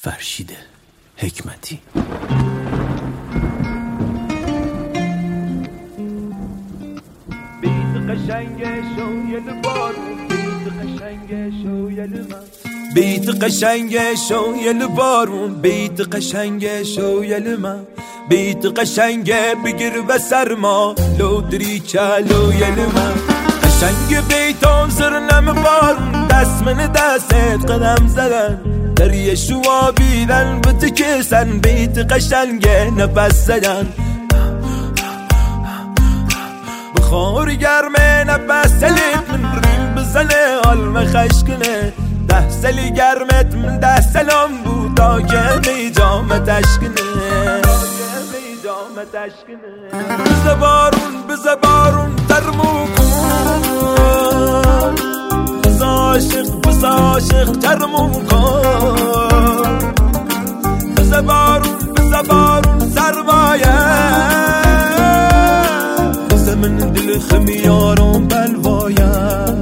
فرشید حکمتی. بیت قشنگ شویل بارون، بیت قشنگ شویل من، بیت قشنگ شویل بارون، بیت قشنگ شویل من، بیت قشنگ بگیر و سرما لو دری چالویل من. قشنگ بیتان زر نم بارون، دست من دستت قدم زدن، دریه شوا بیدن بتکسن، بیت قشنگ نفس زدن. بخور گرمه نفس سلیت من ریل بزنه علم خشکنه، 10 سالی گرمت من 10 سالم بود تا که میجامت اشکنه، بزا بارون بزا بارون ترمو کن، بزا عاشق ترمو کن، بزا بارون سرمایه، بزا من دل خمیارم بلوایم.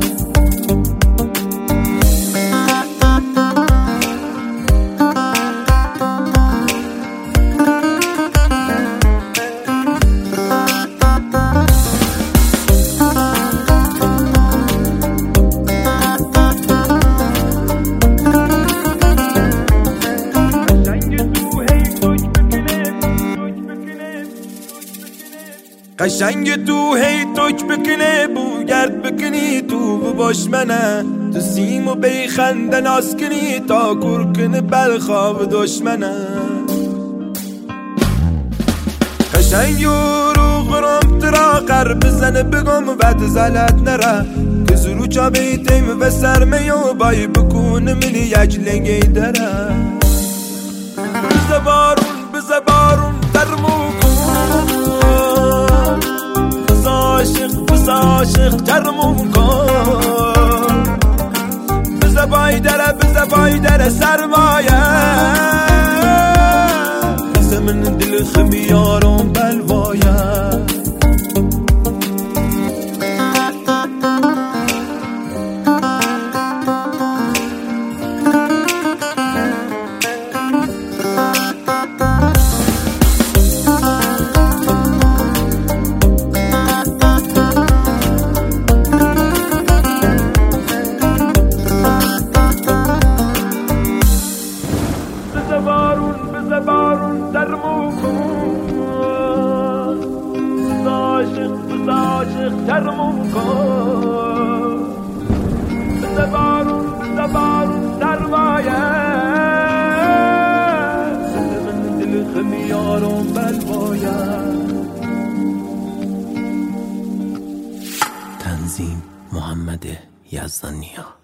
قشنگ تو هی توک بکنه بو گرد بکنی تو باش منه، تو سیمو بیخنده ناز کنی تا کرکن بلخواب دشمنه. قشنگ رو غرام ترا قر بزنه بگم ود زلت نره، که زرو چا بیتیم و سرمیو بای بکونه منی یک لنگی داره. بزا بارون ترمو عاشق ترمو کن، بزا بای در سرمایه، بزا من دل خمیارم بلوایم. بارون ترمو کن، عاشق ترمو کن، بزا بارون سرمایه، من دل خمیارم بلوایم. تنظیم محمد یزدانیا.